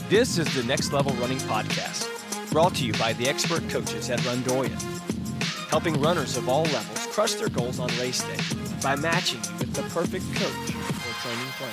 This is the Next Level Running Podcast, brought to you by the expert coaches at Rundoyan, helping runners of all levels crush their goals on race day by matching you with the perfect coach or training plan.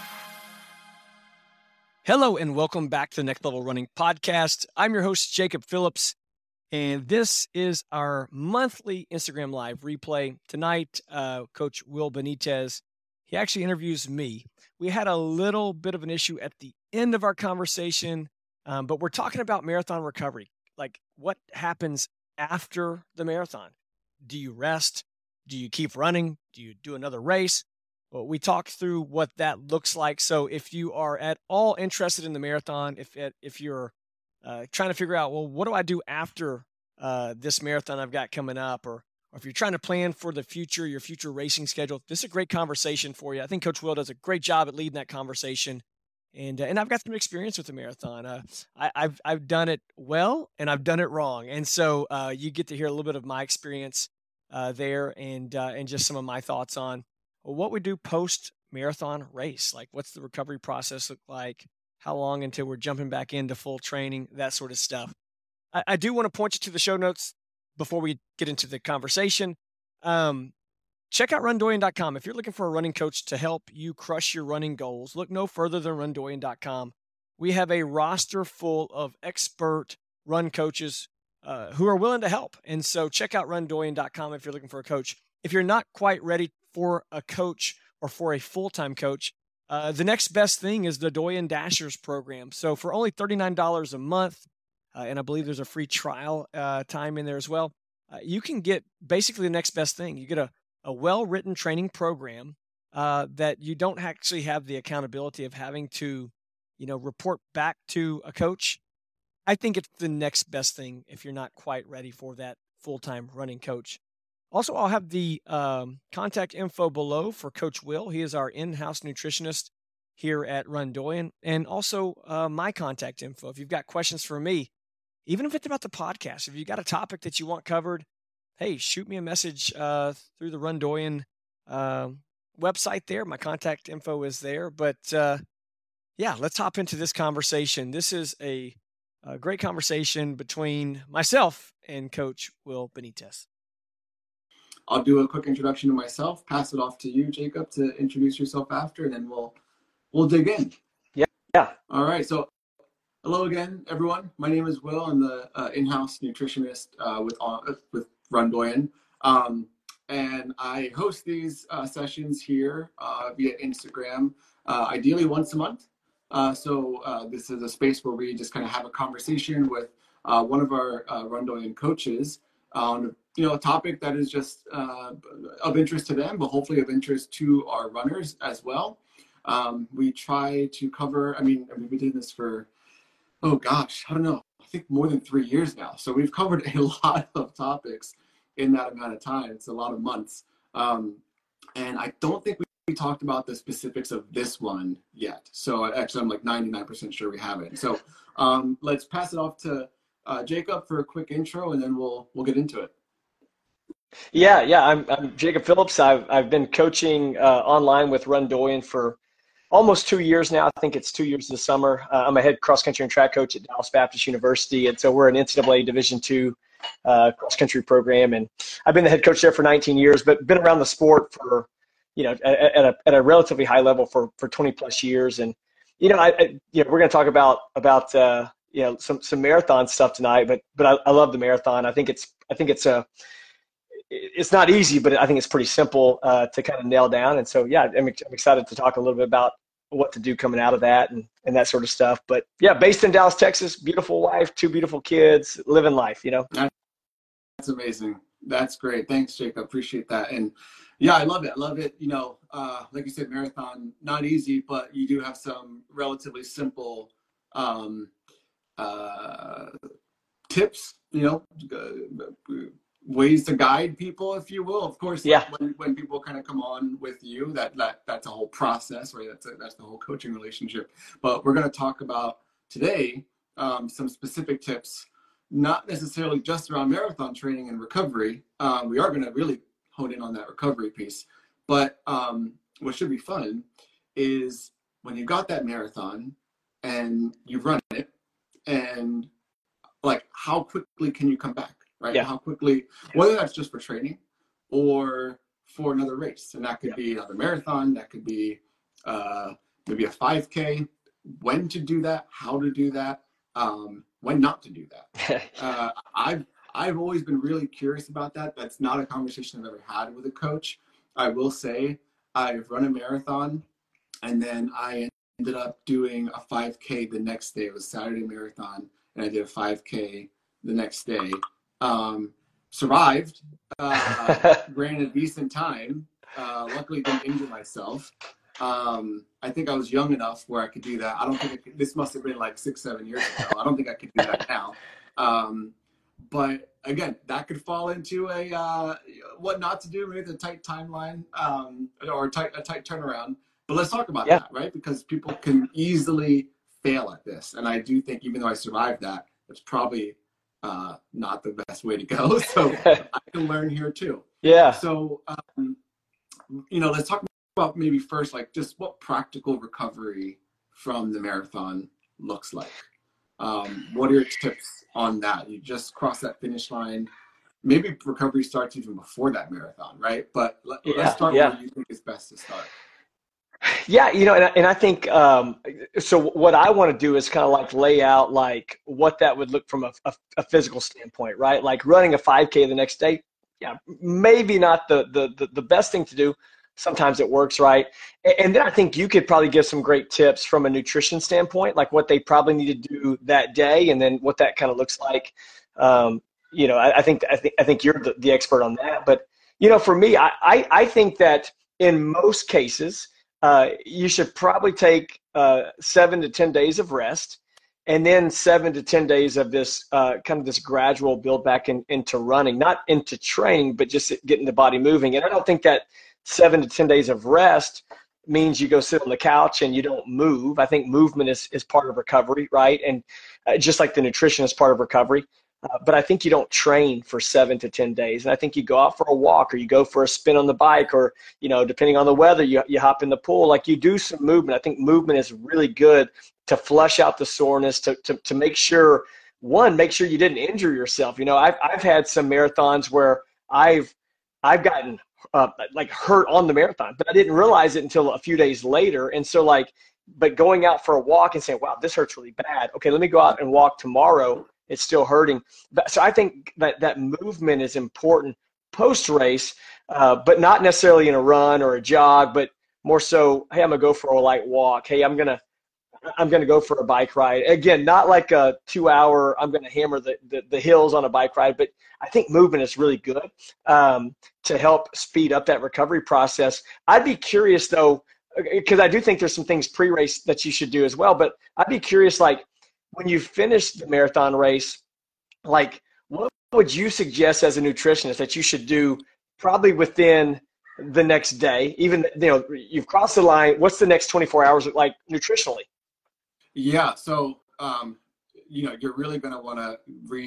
Hello and welcome back to the Next Level Running Podcast. I'm your host, Jacob Phillips, and this is our monthly Instagram Live replay. Tonight, Coach Will Benitez, he actually interviews me. We had a little bit of an issue at the end of our conversation, but we're talking about marathon recovery. Like, what happens after the marathon? Do you rest? Do you keep running? Do you do another race? Well, we talked through what that looks like. So if you are at all interested in the marathon, if you're trying to figure out, well, what do I do after this marathon I've got coming up, or if you're trying to plan for the future, your future racing schedule, this is a great conversation for you. I think Coach Will does a great job at leading that conversation. And I've got some experience with the marathon. I've done it well and I've done it wrong. And so you get to hear a little bit of my experience there and just some of my thoughts on what we do post-marathon race. Like, what's the recovery process look like? How long until we're jumping back into full training, that sort of stuff. I do want to point you to the show notes before we get into the conversation. Check out rundoyan.com. If you're looking for a running coach to help you crush your running goals, look no further than rundoyan.com. We have a roster full of expert run coaches who are willing to help. And so check out rundoyan.com if you're looking for a coach. If you're not quite ready for a coach or for a full-time coach, the next best thing is the Doyen Dashers program. So for only $39 a month, and I believe there's a free trial time in there as well, you can get basically the next best thing. You get a well-written training program that you don't actually have the accountability of having to, report back to a coach. I think it's the next best thing if you're not quite ready for that full-time running coach. Also, I'll have the contact info below for Coach Will. He is our in-house nutritionist here at Rundoyan, and also my contact info. If you've got questions for me, even if it's about the podcast, if you've got a topic that you want covered, hey, shoot me a message through the Rundoyan website there. My contact info is there. But, let's hop into this conversation. This is a great conversation between myself and Coach Will Benitez. I'll do a quick introduction to myself, pass it off to you, Jacob, to introduce yourself after, and then we'll dig in. Yeah. All right. So hello again, everyone. My name is Will. I'm the in-house nutritionist with Rundoyan. And I host these sessions here via Instagram, ideally once a month. So this is a space where we just kind of have a conversation with one of our Rundoyan coaches on a topic that is just of interest to them, but hopefully of interest to our runners as well. We try to cover, we did this for, I don't know, I think more than 3 years now. So we've covered a lot of topics in that amount of time. It's a lot of months. And I don't think we talked about the specifics of this one yet. So actually, I'm like 99% sure we haven't. So let's pass it off to Jacob for a quick intro, and then we'll get into it. Yeah. I'm Jacob Phillips. I've been coaching online with Rundoyan for almost 2 years now. I think it's 2 years this summer. I'm a head cross-country and track coach at Dallas Baptist University, and so we're an NCAA Division II cross-country program. And I've been the head coach there for 19 years, but been around the sport for, at a relatively high level for 20 plus years. And we're going to talk about some marathon stuff tonight, but I love the marathon. I think it's not easy, but I think it's pretty simple to kind of nail down. And so, I'm excited to talk a little bit about what to do coming out of that and that sort of stuff. But based in Dallas, Texas, beautiful wife, 2 beautiful kids, living life, That's amazing. That's great. Thanks, Jacob. Appreciate that. And I love it. Like you said, marathon, not easy, but you do have some relatively simple tips, ways to guide people, if you will. Of course, when people kind of come on with you, that's a whole process, right? That's the whole coaching relationship. But we're going to talk about today some specific tips, not necessarily just around marathon training and recovery. We are going to really hone in on that recovery piece. But what should be fun is when you got that marathon and you've run it, and like how quickly can you come back, right? Yeah. How quickly, whether that's just for training or for another race, and that could be another marathon, that could be maybe a 5K. When to do that, how to do that, when not to do that. I've always been really curious about that. That's not a conversation I've ever had with a coach. I will say I've run a marathon, and then I ended up doing a 5K the next day. It was a Saturday marathon, and I did a 5K the next day. Survived, ran a decent time. Luckily, didn't injure myself. I think I was young enough where I could do that. I don't think I could, this must have been like 6-7 years ago. I don't think I could do that now. But again, that could fall into a what not to do, maybe a tight timeline, or a tight turnaround. But let's talk about that, right? Because people can easily fail at this, and I do think even though I survived that, it's probably not the best way to go. So I can learn here too. Yeah. So let's talk about maybe first, like just what practical recovery from the marathon looks like. What are your tips on that? You just cross that finish line. Maybe recovery starts even before that marathon, right? But let's start where you think is best to start. Yeah, and I think so. What I want to do is kind of like lay out like what that would look from a physical standpoint, right? Like running a 5K the next day. Yeah, maybe not the best thing to do. Sometimes it works, right? And then I think you could probably give some great tips from a nutrition standpoint, like what they probably need to do that day, and then what that kind of looks like. I think you're the expert on that. But for me, I think that in most cases, you should probably take 7 to 10 days of rest, and then 7 to 10 days of this kind of this gradual build back into running, not into training, but just getting the body moving. And I don't think that 7 to 10 days of rest means you go sit on the couch and you don't move. I think movement is part of recovery, right? And just like the nutrition is part of recovery. But I think you don't train for 7 to 10 days. And I think you go out for a walk, or you go for a spin on the bike, or, depending on the weather, you hop in the pool. Like, you do some movement. I think movement is really good to flush out the soreness, to make sure you didn't injure yourself. I've had some marathons where I've gotten like hurt on the marathon, but I didn't realize it until a few days later. And so but going out for a walk and saying, wow, this hurts really bad. Okay, let me go out and walk tomorrow. It's still hurting. So I think that movement is important post-race, but not necessarily in a run or a jog, but more so, hey, I'm going to go for a light walk. Hey, I'm going to go for a bike ride. Again, not like a 2-hour, I'm going to hammer the hills on a bike ride, but I think movement is really good to help speed up that recovery process. I'd be curious, though, because I do think there's some things pre-race that you should do as well, but I'd be curious, like, when you finish the marathon race, like, what would you suggest as a nutritionist that you should do probably within the next day? Even, you've crossed the line. What's the next 24 hours look like nutritionally? Yeah. So, you're really going to want to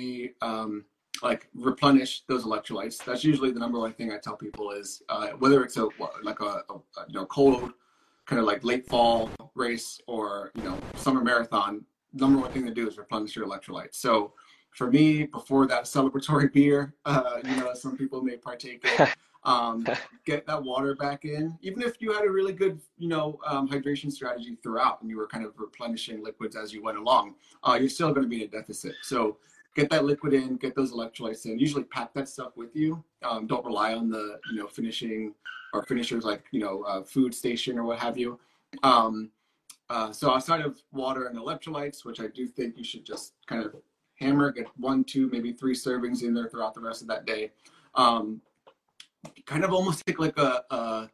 replenish those electrolytes. That's usually the number one thing I tell people is, whether it's a cold kind of like late fall race or, summer marathon, number one thing to do is replenish your electrolytes. So for me, before that celebratory beer, some people may partake in, get that water back in. Even if you had a really good, hydration strategy throughout and you were kind of replenishing liquids as you went along, you're still going to be in a deficit. So get that liquid in, get those electrolytes in. Usually pack that stuff with you. Don't rely on the, finishing or finishers like, food station or what have you. So outside of water and electrolytes, which I do think you should just kind of hammer, get 1, 2, maybe 3 servings in there throughout the rest of that day. Kind of almost take like a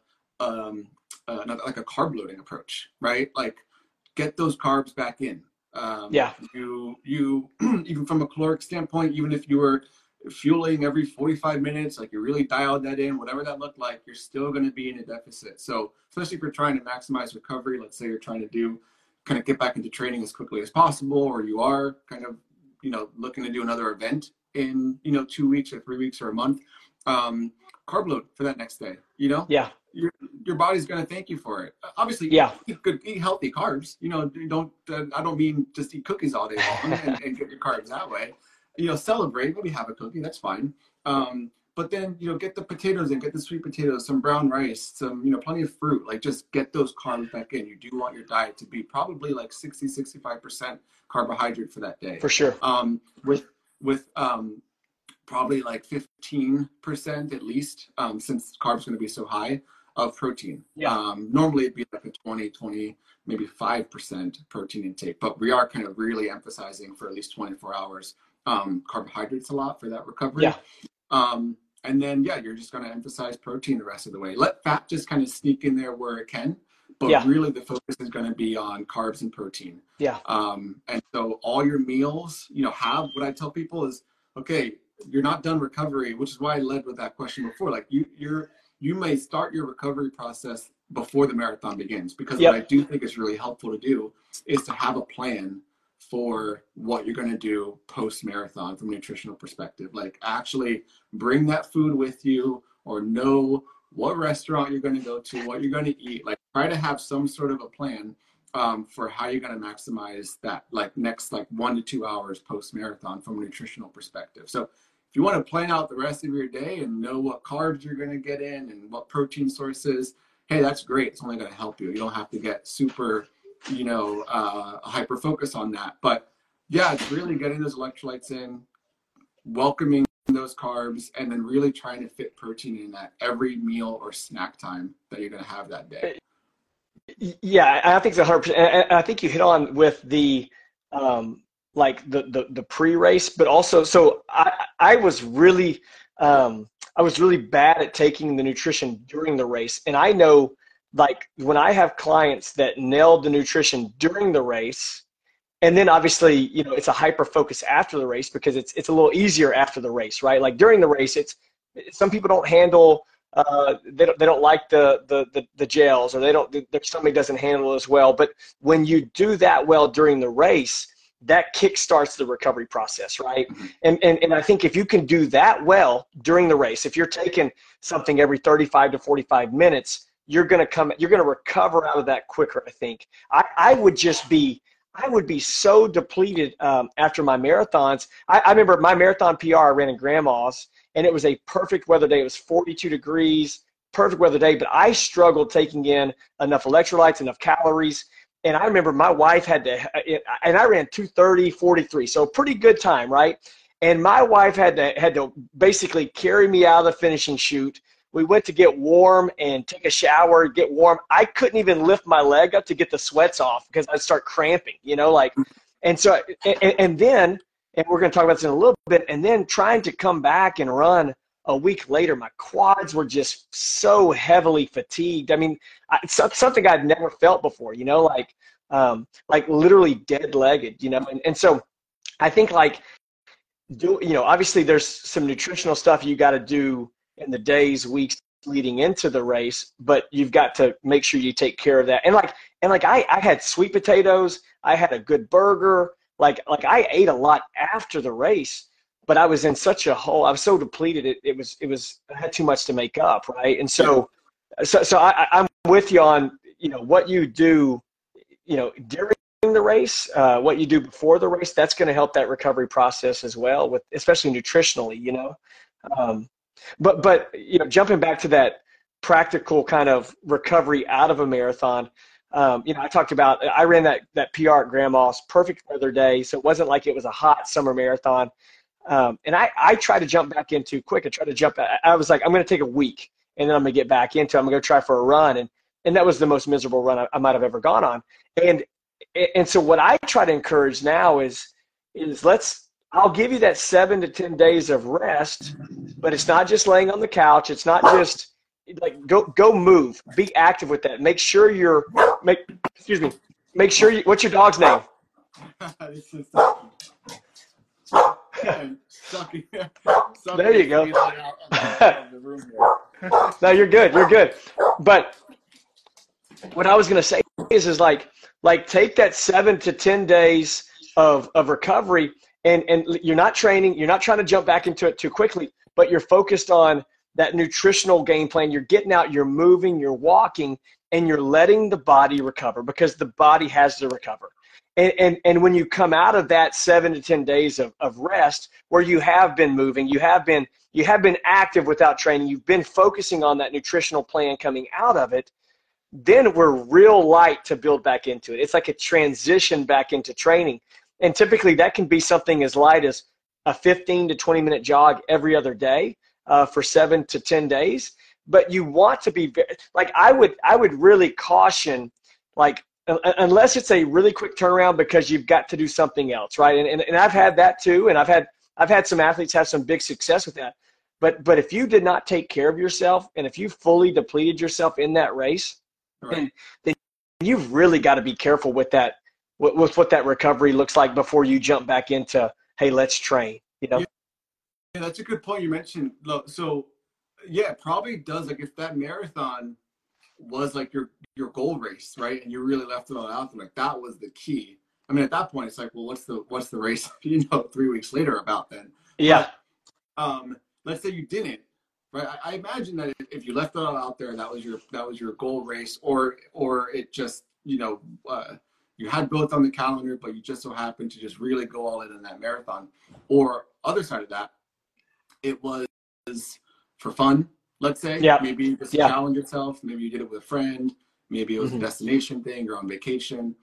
carb loading approach, right? Like, get those carbs back in. You even from a caloric standpoint, even if you were fueling every 45 minutes, like you really dialed that in, whatever that looked like, you're still going to be in a deficit. So especially if you're trying to maximize recovery, let's say you're trying to get back into training as quickly as possible, or you are kind of, looking to do another event in, 2 weeks or 3 weeks or a month, carb load for that next day. You know, Yeah. Your body's going to thank you for it. Obviously, Yeah. eat healthy carbs. You know, I don't mean just eat cookies all day long and get your carbs that way. You know, celebrate, maybe have a cookie, that's fine. But then, you know, get the potatoes and get the sweet potatoes, some brown rice, some, you know, plenty of fruit. Like, just get those carbs back in. You do want your diet to be probably like 65% carbohydrate for that day. For sure. With probably like 15% at least, since carbs going to be so high, of protein. Yeah. Normally it'd be like a 20, maybe 5% protein intake, but we are kind of really emphasizing for at least 24 hours carbohydrates a lot for that recovery. Yeah. And then, yeah, you're just going to emphasize protein the rest of the way. Let fat just kind of sneak in there where it can, but really the focus is going to be on carbs and protein. Yeah. And so all your meals, you know, what I tell people is, okay, you're not done recovery, which is why I led with that question before. Like, you may start your recovery process before the marathon begins, because what I do think is really helpful to do is to have a plan for what you're going to do post-marathon from a nutritional perspective. Like, actually bring that food with you, or know what restaurant you're going to go to, what you're going to eat. Like, try to have some sort of a plan for how you're going to maximize that, like, next 1 to 2 hours post-marathon from a nutritional perspective. So if you want to plan out the rest of your day and know what carbs you're going to get in and what protein sources, hey, that's great. It's only going to help you. You don't have to get super, you know, hyper focus on that. But yeah, it's really getting those electrolytes in, welcoming those carbs, and then really trying to fit protein in at every meal or snack time that you're going to have that day. Yeah, I think it's 100%. And I think you hit on with the like the pre-race, but also, so I was really bad at taking the nutrition during the race. And I know, like, when I have clients that nailed the nutrition during the race, and then obviously, you know, it's a hyper focus after the race, because it's a little easier after the race, right? Like, during the race, some people don't handle, they don't like the gels, or their stomach doesn't handle it as well. But when you do that well during the race, that kickstarts the recovery process, right? And I think if you can do that well during the race, if you're taking something every 35 to 45 minutes, you're going to recover out of that quicker. I think I would be so depleted after my marathons. I remember my marathon PR I ran in Grandma's, and it was a perfect weather day. It was 42 degrees, perfect weather day, but I struggled taking in enough electrolytes, enough calories. And I remember my wife had to, and I ran 2:30:43, so a pretty good time, right? And my wife had to basically carry me out of the finishing chute. We went to get warm and take a shower, get warm. I couldn't even lift my leg up to get the sweats off, because I'd start cramping, you know, like, and so, and then, and we're going to talk about this in a little bit, and then trying to come back and run a week later, my quads were just so heavily fatigued. I mean, it's something I'd never felt before, you know, like literally dead-legged, you know, and so I think, like, you know, obviously there's some nutritional stuff you got to do in the days, weeks leading into the race, but you've got to make sure you take care of that. And I had sweet potatoes, I had a good burger, like I ate a lot after the race, but I was in such a hole. I was so depleted. I had too much to make up, right? And so I'm with you on, you know, what you do, you know, during the race, what you do before the race. That's going to help that recovery process as well, with especially nutritionally, you know. But you know, jumping back to that practical kind of recovery out of a marathon. You know, I ran that PR at Grandma's, perfect weather day, so it wasn't like it was a hot summer marathon. And I tried to jump back into quick. I was like, I'm going to take a week, and then I'm going to get back into it. I'm going to try for a run. And that was the most miserable run I might have ever gone on. And so what I try to encourage now is I'll give you that 7 to 10 days of rest, but it's not just laying on the couch. It's not just like, go move, be active with that. Make sure what's your dog's name? There you go. No, you're good. But what I was going to say is like take that 7 to 10 days of recovery, and you're not training, you're not trying to jump back into it too quickly, but you're focused on that nutritional game plan. You're getting out, you're moving, you're walking, and you're letting the body recover, because the body has to recover. And when you come out of that 7 to 10 days of rest, where you have been moving, you have been active without training, you've been focusing on that nutritional plan coming out of it, then we're real light to build back into it. It's like a transition back into training. And typically that can be something as light as a 15 to 20 minute jog every other day for 7 to 10 days. But you want to be like, I would really caution, like, unless it's a really quick turnaround because you've got to do something else, right? And I've had that too, and I've had some athletes have some big success with that. But if you did not take care of yourself, and if you fully depleted yourself in that race, right, then you've really got to be careful with that, with what that recovery looks like before you jump back into, hey, let's train. You know? Yeah, that's a good point you mentioned. So yeah, it probably does. Like, if that marathon was like your goal race, right, and you really left it all out there, like that was the key. I mean, at that point, it's like, well, what's the race, 3 weeks later about then? Yeah. But, let's say you didn't, right? I imagine that if you left it all out there, that was your goal race, or it just, you had both on the calendar, but you just so happened to just really go all in that marathon. Or other side of that, it was for fun. Let's say, maybe just challenge yourself. Maybe you did it with a friend. Maybe it was a destination thing. You're on vacation.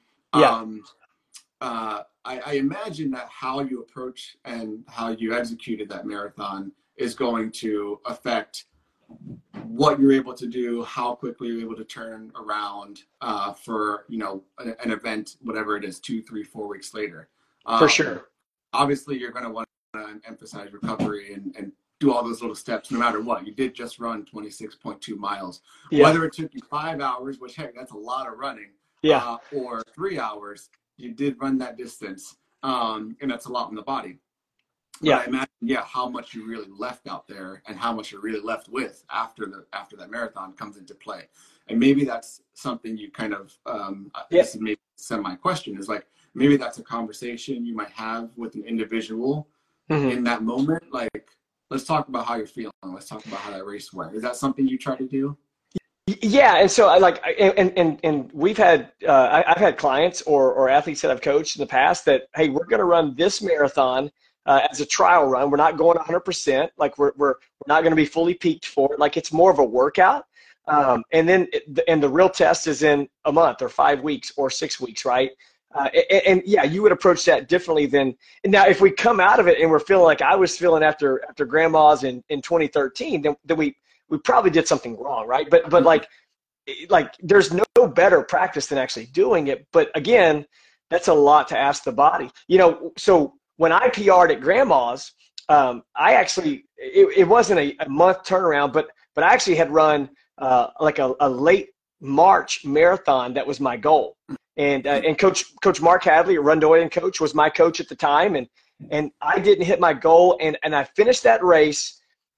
I imagine that how you approach and how you executed that marathon is going to affect what you're able to do, how quickly you're able to turn around for an event, whatever it is, 2, 3, 4 weeks later. For sure. Obviously, you're going to want to emphasize recovery and do all those little steps, no matter what. You did just run 26.2 miles. Yeah. Whether it took you 5 hours, which, heck, that's a lot of running, or 3 hours, you did run that distance, and that's a lot on the body. But I imagine, how much you really left out there and how much you're really left with after that marathon comes into play. And maybe that's something you kind of, this is maybe semi-question, is like, maybe that's a conversation you might have with an individual in that moment. Like, let's talk about how you're feeling. Let's talk about how that race went. Is that something you try to do? Yeah, and so and we've had I've had clients or athletes that I've coached in the past that, hey, we're going to run this marathon as a trial run. We're not going 100%. Like we're not going to be fully peaked for it. Like, it's more of a workout. And then the real test is in a month or 5 weeks or 6 weeks, right? You would approach that differently than now. If we come out of it and we're feeling like I was feeling after Grandma's in 2013, then we probably did something wrong, right? But like there's no better practice than actually doing it. But again, that's a lot to ask the body. So when I PR'd at Grandma's, I actually it wasn't a month turnaround, but I actually had run like a late March marathon. That was my goal. And Coach Mark Hadley, a Run Doyen coach, was my coach at the time, and I didn't hit my goal, and I finished that race.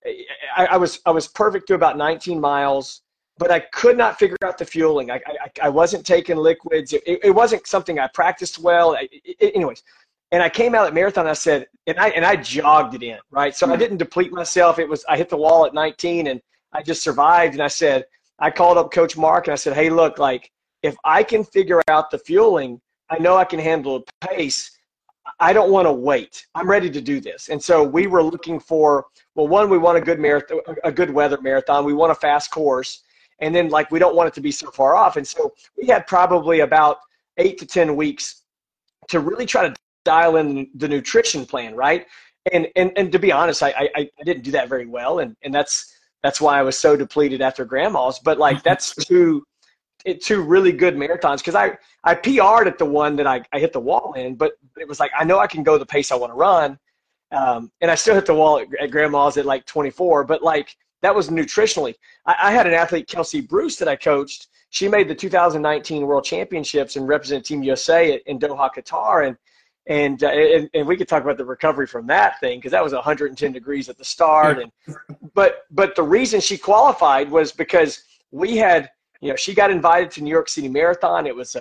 I was perfect through about 19 miles, but I could not figure out the fueling. I wasn't taking liquids. It wasn't something I practiced well. Anyways, and I came out at marathon. I said, and I jogged it in, right? So I didn't deplete myself. I hit the wall at 19, and I just survived. And I called up Coach Mark, and I said, hey, look, like, if I can figure out the fueling, I know I can handle the pace. I don't want to wait. I'm ready to do this. And so we were looking for, well, one, we want a good marathon, a good weather marathon. We want a fast course. And then, like, we don't want it to be so far off. And so we had probably about 8 to 10 weeks to really try to dial in the nutrition plan, right? And to be honest, I didn't do that very well. And that's why I was so depleted after Grandma's. But, like, that's two really good marathons, because I PR'd at the one that I hit the wall in, but it was like, I know I can go the pace I want to run. And I still hit the wall at Grandma's at like 24, but like that was nutritionally. I had an athlete, Kelsey Bruce, that I coached. She made the 2019 World Championships and represented Team USA in Doha, Qatar. And we could talk about the recovery from that thing, because that was 110 degrees at the start. But the reason she qualified was because we had, she got invited to New York City Marathon. It was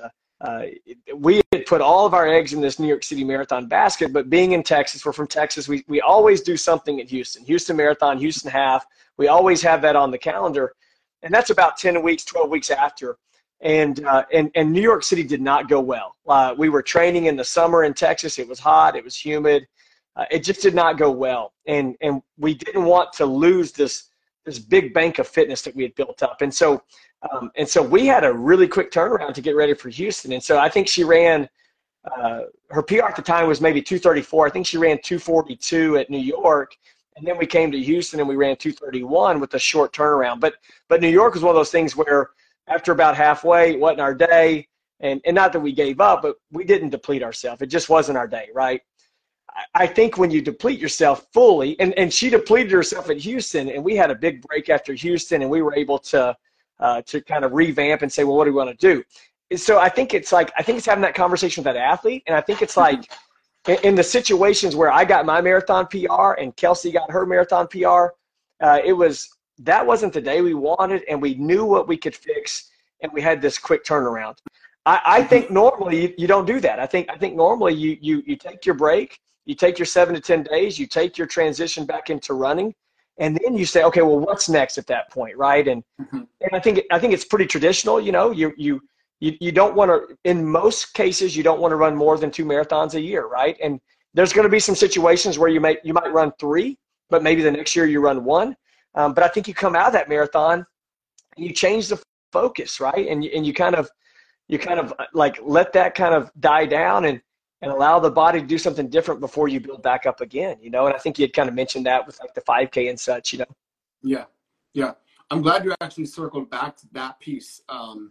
we had put all of our eggs in this New York City Marathon basket, but being in Texas, we're from Texas, we always do something at Houston Marathon, Houston Half. We always have that on the calendar. And that's about 10 weeks, 12 weeks after. And New York City did not go well. We were training in the summer in Texas. It was hot. It was humid. It just did not go well. And we didn't want to lose this big bank of fitness that we had built up. And so we had a really quick turnaround to get ready for Houston. And so I think she ran, her PR at the time was maybe 2:34. I think she ran 2:42 at New York. And then we came to Houston and we ran 2:31 with a short turnaround. But New York was one of those things where after about halfway, it wasn't our day. And not that we gave up, but we didn't deplete ourselves. It just wasn't our day, right? I think when you deplete yourself fully, and she depleted herself at Houston, and we had a big break after Houston, and we were able to kind of revamp and say, well, what do we want to do? And so I think it's having that conversation with that athlete, and I think it's like in the situations where I got my marathon PR and Kelsey got her marathon PR, that wasn't the day we wanted, and we knew what we could fix, and we had this quick turnaround. I think normally you don't do that. I think normally you take your break. You take your 7 to 10 days, you take your transition back into running, and then you say, okay, well, what's next at that point, right? And I think it's pretty traditional. You know, you don't want to, in most cases, you don't want to run more than 2 marathons a year, right? And there's going to be some situations where you might run 3, but maybe the next year you run 1. But I think you come out of that marathon and you change the focus, right? And you kind of like let that kind of die down and allow the body to do something different before you build back up again, you know? And I think you had kind of mentioned that with like the 5K and such, you know? Yeah. I'm glad you actually circled back to that piece on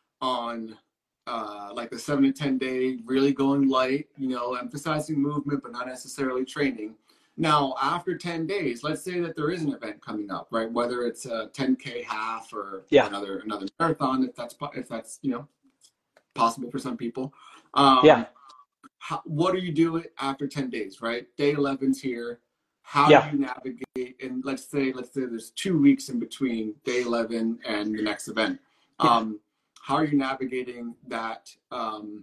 like the 7 to 10 day, really going light, you know, emphasizing movement, but not necessarily training. Now, after 10 days, let's say that there is an event coming up, right? Whether it's a 10K half or another marathon, if that's, you know, possible for some people. What do you do after 10 days, right? Day 11's here. How do you navigate? And let's say there's 2 weeks in between day 11 and the next event. How are you navigating that? Well,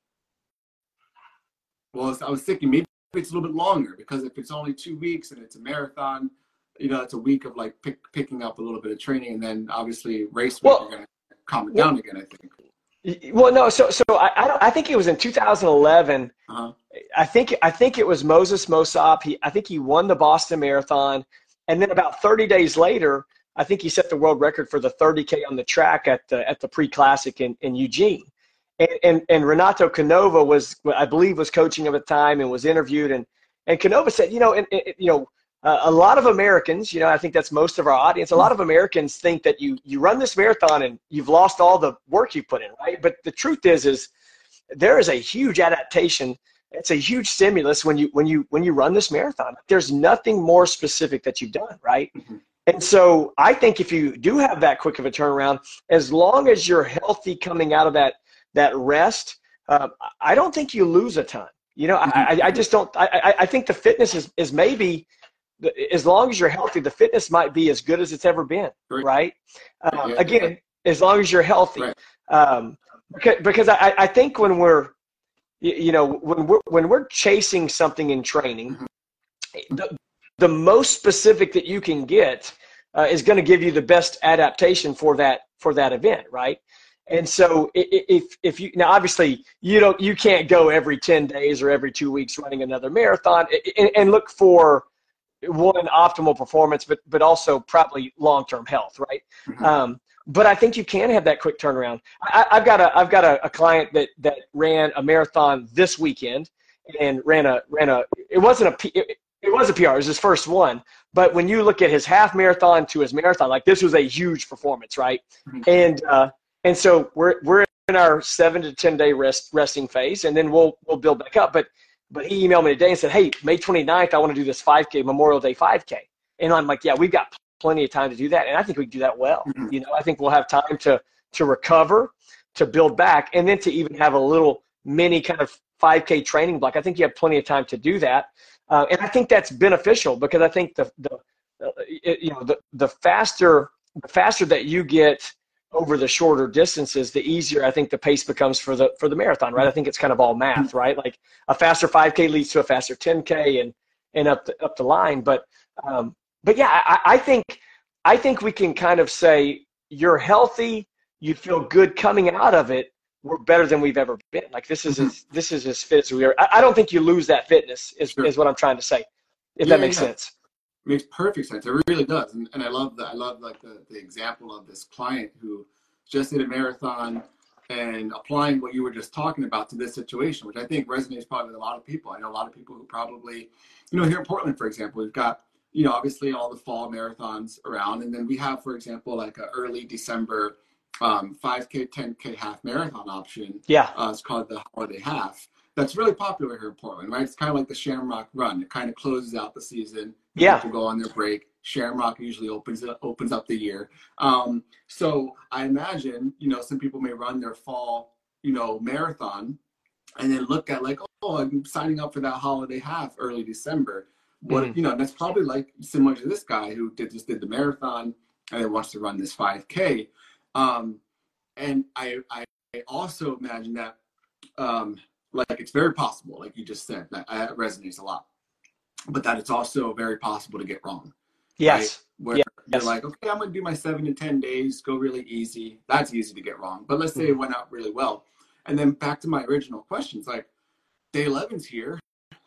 I was thinking maybe it's a little bit longer, because if it's only 2 weeks and it's a marathon, you know, it's a week of like picking up a little bit of training, and then obviously race week, you're going to calm it down again, I think. Well, no. So I think it was in 2011. I think it was Moses Mosop. I think he won the Boston Marathon, and then about 30 days later, I think he set the world record for the 30K on the track at the Pre-Classic in Eugene. And Renato Canova I believe was coaching him at the time and was interviewed, and Canova said, you know, a lot of Americans, you know, I think that's most of our audience, a lot of Americans think that you run this marathon and you've lost all the work you put in, right? But the truth is there is a huge adaptation. It's a huge stimulus when you run this marathon. There's nothing more specific that you've done, right? And so I think if you do have that quick of a turnaround, as long as you're healthy coming out of that rest, I don't think you lose a ton. You know, I just don't. I think the fitness is maybe, as long as you're healthy, the fitness might be as good as it's ever been, right? Again, as long as you're healthy. Because I think when we're, you know, when we're chasing something in training, the most specific that you can get is going to give you the best adaptation for that event, right? And so if you, now obviously you can't go every 10 days or every 2 weeks running another marathon and look for one, optimal performance, but also probably long-term health, right? But I think you can have that quick turnaround. I've got a client that ran a marathon this weekend and it was a PR, it was his first one. But when you look at his half marathon to his marathon, like this was a huge performance, right? And so we're in our 7 to 10 day resting phase, and then we'll build back up. But he emailed me today and said, hey, May 29th, I want to do this 5K, Memorial Day 5K. And I'm like, yeah, we've got plenty of time to do that. And I think we can do that well. You know, I think we'll have time to recover, to build back, and then to even have a little mini kind of 5K training block. I think you have plenty of time to do that. And I think that's beneficial, because I think the faster that you get over the shorter distances, the easier I think the pace becomes for the marathon, right? I think it's kind of all math, right? Like a faster 5K leads to a faster 10K and up the line. But yeah, I think we can kind of say you're healthy, you feel good coming out of it. We're better than we've ever been. Like this is as fit as we are. I don't think you lose that fitness is what I'm trying to say, if that makes sense. It makes perfect sense. It really does. And I love that. I love like the example of this client who just did a marathon and applying what you were just talking about to this situation, which I think resonates probably with a lot of people. I know a lot of people who probably, here in Portland, for example, we've got, obviously all the fall marathons around. And then we have, for example, like an early December 5K, 10K half marathon option. Yeah. It's called the Holiday Half. That's really popular here in Portland, right? It's kind of like the Shamrock Run. It kind of closes out the season. Yeah. People go on their break. Shamrock usually opens up the year. So I imagine, some people may run their fall, marathon and then look at like, oh, I'm signing up for that Holiday Half early December. What, that's probably like similar to this guy who just did the marathon and then wants to run this 5K. And I also imagine that, like it's very possible, like you just said, that resonates a lot, but that it's also very possible to get wrong. Yes. Right? Where you're like, okay, I'm going to do my 7 to 10 days, go really easy. That's easy to get wrong. But let's say it went out really well. And then back to my original questions, like day 11's here,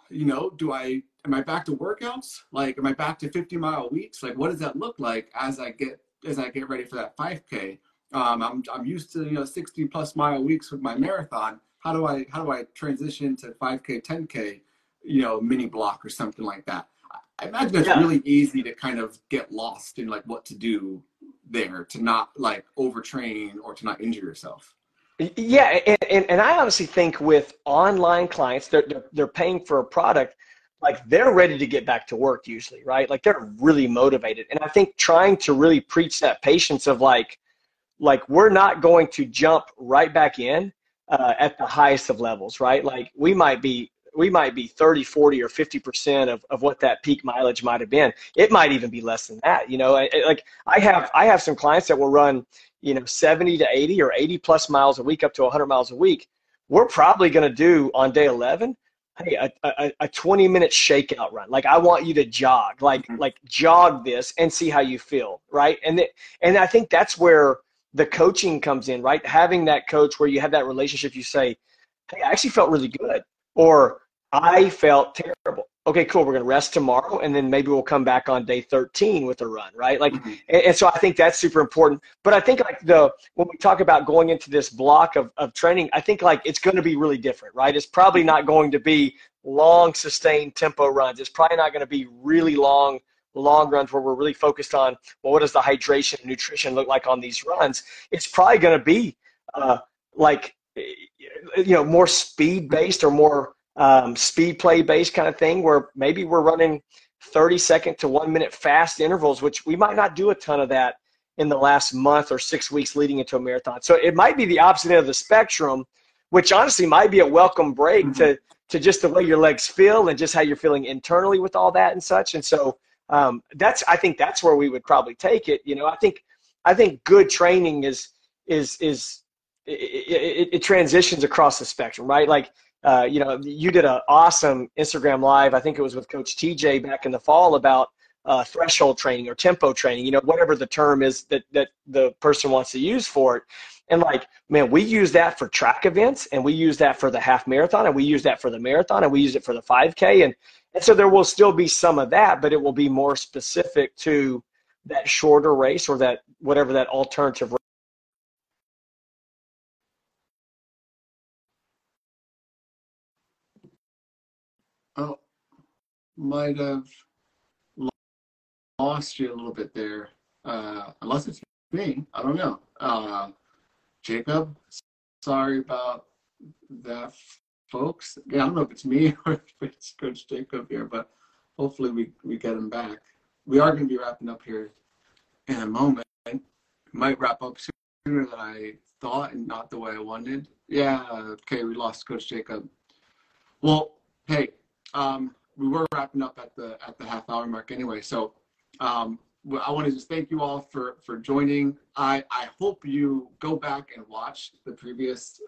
am I back to workouts? Like, am I back to 50-mile weeks? Like, what does that look like as I get ready for that 5K? I'm used to, 60 plus mile weeks with my marathon. How do I transition to 5K, 10K, mini block or something like that? I imagine it's really easy to kind of get lost in like what to do there to not like overtrain or to not injure yourself. Yeah, and I honestly think with online clients, they're paying for a product, like they're ready to get back to work usually, right? Like they're really motivated. And I think trying to really preach that patience of like we're not going to jump right back in at the highest of levels, right? Like we might be 30, 40, or 50% of what that peak mileage might have been. It might even be less than that. Like I have some clients that will run, 70 to 80 or 80 plus miles a week up to 100 miles a week. We're probably going to do on day 11, hey, a 20-minute shakeout run. Like I want you to jog, like jog this and see how you feel, right? And I think that's where the coaching comes in, right? Having that coach where you have that relationship, you say, hey, I actually felt really good, or I felt terrible. Okay, cool. We're going to rest tomorrow, and then maybe we'll come back on day 13 with a run, right? Like, and so I think that's super important. But I think like when we talk about going into this block of training, I think like it's going to be really different, right? It's probably not going to be long, sustained tempo runs. It's probably not going to be really long runs where we're really focused on, well, what does the hydration and nutrition look like on these runs? It's probably going to be more speed based or more speed play based kind of thing, where maybe we're running 30-second to 1 minute fast intervals, which we might not do a ton of that in the last month or 6 weeks leading into a marathon. So it might be the opposite of the spectrum, which honestly might be a welcome break to just the way your legs feel and just how you're feeling internally with all that and such. And so I think that's where we would probably take it. I think good training it transitions across the spectrum, right? Like, you did an awesome Instagram live. I think it was with Coach TJ back in the fall about threshold training or tempo training, whatever the term is that the person wants to use for it. And like, man, we use that for track events, and we use that for the half marathon, and we use that for the marathon, and we use it for the 5K. And so there will still be some of that, but it will be more specific to that shorter race or that whatever that alternative. Oh, might have lost you a little bit there, unless it's me. I don't know. Jacob, sorry about that, folks. Yeah, I don't know if it's me or if it's Coach Jacob here, but hopefully we get him back. We are going to be wrapping up here in a moment. We might wrap up sooner than I thought and not the way I wanted. Yeah, okay, we lost Coach Jacob. Well, hey, we were wrapping up at the half hour mark anyway. So I want to just thank you all for joining. I hope you go back and watch the previous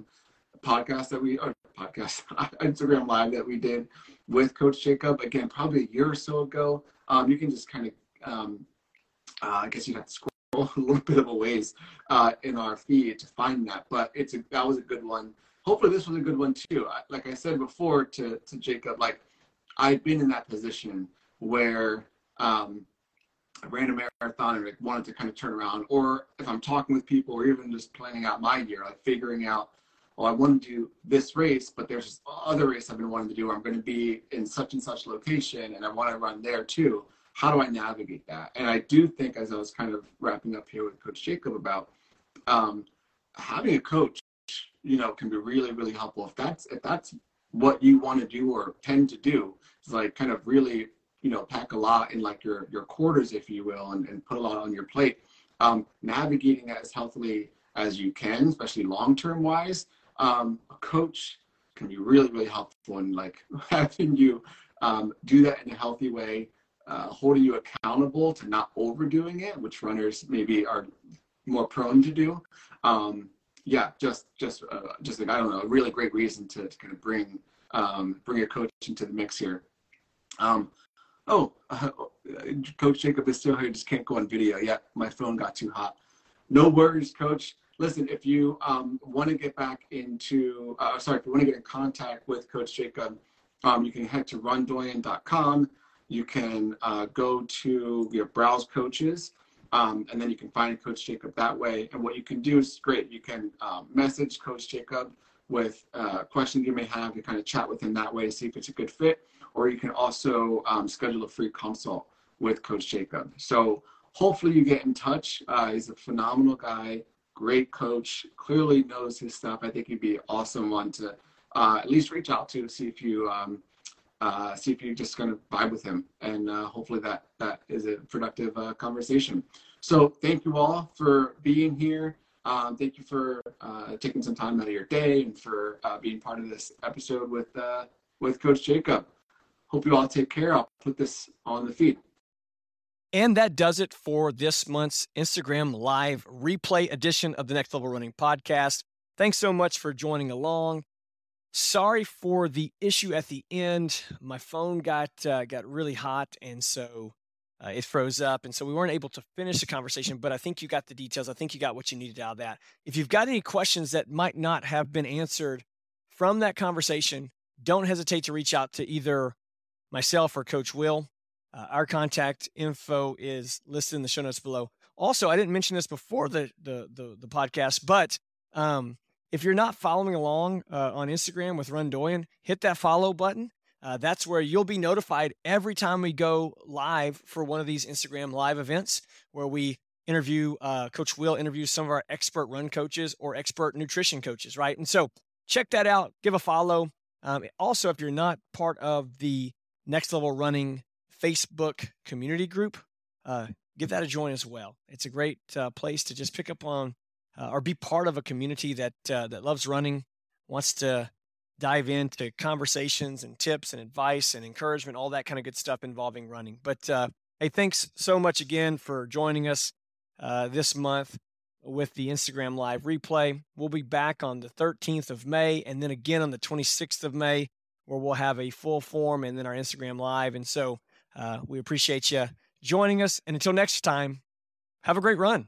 Instagram Live that we did with Coach Jacob. Again, probably a year or so ago. You can just kind of, I guess you have to scroll a little bit of a ways in our feed to find that, but that was a good one. Hopefully this was a good one too. Like I said before to Jacob, like I've been in that position where I ran a marathon and wanted to kind of turn around, or if I'm talking with people or even just planning out my year, like figuring out, I want to do this race, but there's this other race I've been wanting to do where I'm going to be in such and such location and I want to run there too. How do I navigate that? And I do think, as I was kind of wrapping up here with Coach Jacob, about having a coach, can be really, really helpful. If that's what you want to do or tend to do, is like kind of really, pack a lot in like your quarters, if you will, and put a lot on your plate. Navigating that as healthily as you can, especially long-term wise. A coach can be really, really helpful in like having you do that in a healthy way, holding you accountable to not overdoing it, which runners maybe are more prone to do. Just like, I don't know, a really great reason to kind of bring your coach into the mix here. Coach Jacob is still here, just can't go on video yet. My phone got too hot. No worries, Coach. Listen, if you want to get back into, if you want to get in contact with Coach Jacob, you can head to rundoyen.com. You can go to your browse coaches, and then you can find Coach Jacob that way. And what you can do is great. You can message Coach Jacob with questions you may have. You kind of chat with him that way to see if it's a good fit. Or you can also schedule a free consult with Coach Jacob. So hopefully you get in touch. He's a phenomenal guy, great coach, clearly knows his stuff. I think he'd be an awesome one to at least reach out to, see if you're just going to vibe with him. And hopefully that is a productive conversation. So thank you all for being here. Thank you for taking some time out of your day and for being part of this episode with Coach Jacob. Hope you all take care. I'll put this on the feed. And that does it for this month's Instagram Live replay edition of the Next Level Running Podcast. Thanks so much for joining along. Sorry for the issue at the end. My phone got really hot, and so it froze up, and so we weren't able to finish the conversation, but I think you got the details. I think you got what you needed out of that. If you've got any questions that might not have been answered from that conversation, don't hesitate to reach out to either myself or Coach Will. Our contact info is listed in the show notes below. Also, I didn't mention this before the podcast, but if you're not following along on Instagram with Run Doyen, hit that follow button. That's where you'll be notified every time we go live for one of these Instagram Live events where we interview, Coach Will interviews some of our expert run coaches or expert nutrition coaches, right? And so check that out. Give a follow. Also, if you're not part of the Next Level Running Facebook community group, give that a join as well. It's a great place to just pick up on or be part of a community that loves running, wants to dive into conversations and tips and advice and encouragement, all that kind of good stuff involving running. But hey, thanks so much again for joining us this month with the Instagram Live replay. We'll be back on the 13th of May and then again on the 26th of May, where we'll have a full form and then our Instagram Live. And so we appreciate you joining us. And until next time, have a great run.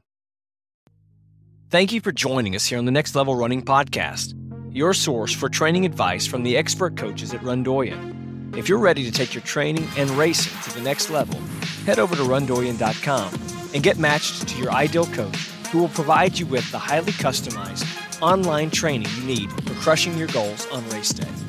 Thank you for joining us here on the Next Level Running Podcast, your source for training advice from the expert coaches at Run Doyen. If you're ready to take your training and racing to the next level, head over to rundoyen.com and get matched to your ideal coach who will provide you with the highly customized online training you need for crushing your goals on race day.